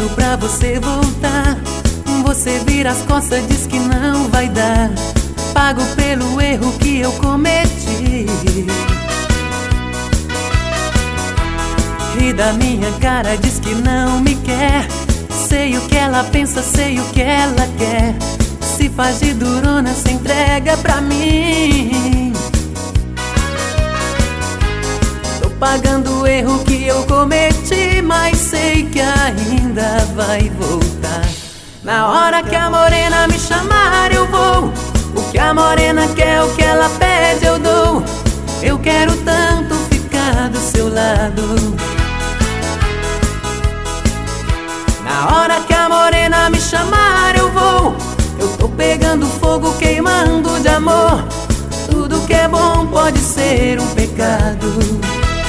imploro pra você voltar. Você vira as costas, diz que não vai dar. Pago pelo erro que eu cometi. Ri da minha cara, diz que não me quer. Sei o que ela pensa, sei o que ela quer. Se faz de durona, se entrega pra mim. Tô pagando o erro que eu cometi, mas sei que ainda vai voltar. Na hora que a morena me chamar eu vou. O que a morena quer, o que ela pede eu dou. Eu quero tanto ficar do seu lado. Na hora que a morena me chamar eu vou. Eu tô pegando fogo, queimando de amor. Tudo que é bom pode ser um pecado.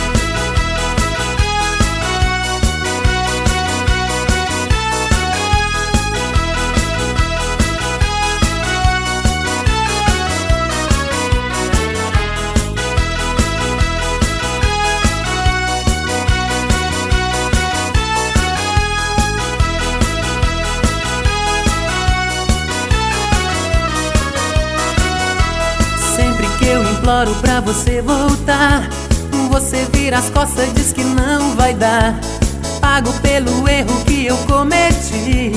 Eu imploro pra você voltar. Você vira as costas, diz que não vai dar. Pago pelo erro que eu cometi.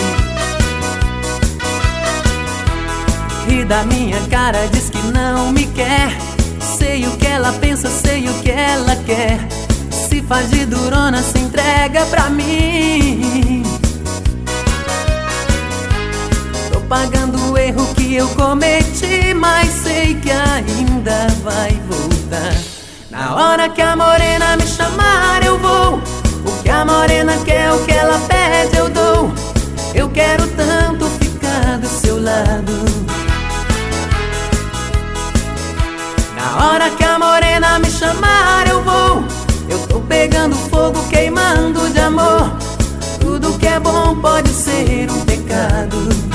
Ri da minha cara, diz que não me quer. Sei o que ela pensa, sei o que ela quer. Se faz de durona, se entrega pra mim. Tô pagando o erro que eu cometi, mas sei que ainda vai voltar. Na hora que a morena me chamar eu vou. O que a morena quer, o que ela pede eu dou. Eu quero tanto ficar do seu lado. Na hora que a morena me chamar eu vou. Eu tô pegando fogo, queimando de amor. Tudo que é bom pode ser um pecado.